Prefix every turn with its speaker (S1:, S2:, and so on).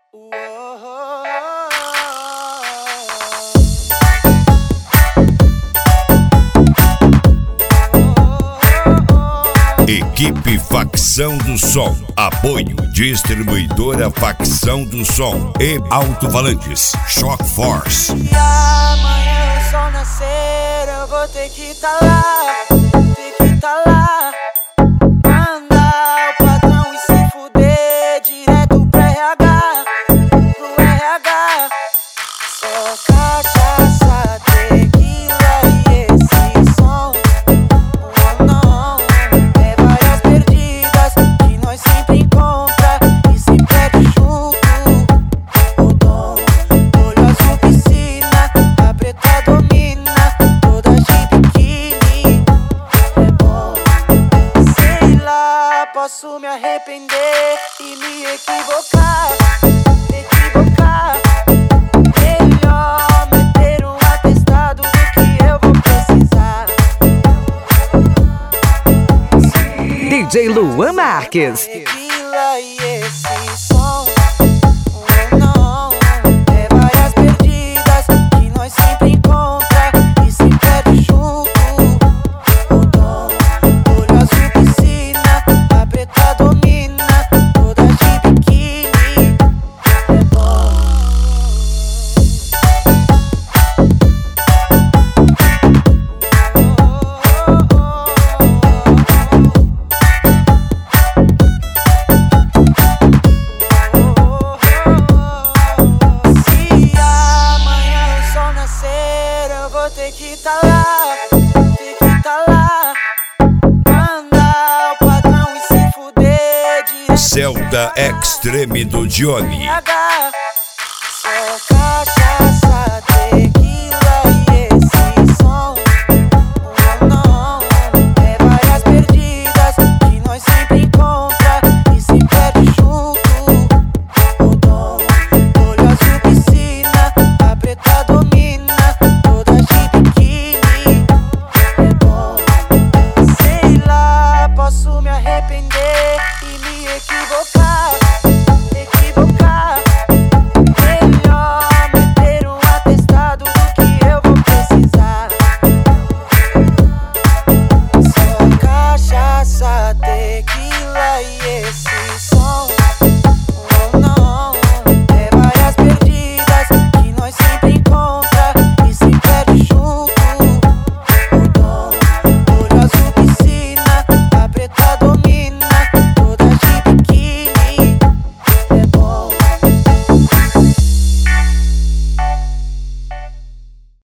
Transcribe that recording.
S1: Equipe Facção do Som. Apoio Distribuidora Facção do Som e Alto-Falantes Shock Force.
S2: E amanhã o sol nascer, eu vou ter que tá lá, ter que tá lá. Mandar o patrão e se fuder direto pro RH, pro RH. Só cachaça, tequila e esse som. Oh não, é várias perdidas que nós sempre encontra e se perde junto. O dom, olho azul piscina, a preta domina, toda de biquíni. É bom, sei lá, posso me arrepender e me equivocar, Melhor meter um atestado do que eu vou precisar.
S3: DJ Luan Marques.
S2: Tequila e esse som. Oh não, é várias perdidas que nós sempre encontra e se perde junto. O dom, olho azul piscina, a preta domina, toda de biquíni. É bom. Vou ter que tá lá, ter que tá lá. Mandar o patrão e se fuder direto.
S1: Zelda Extreme do Johnny.
S2: RH.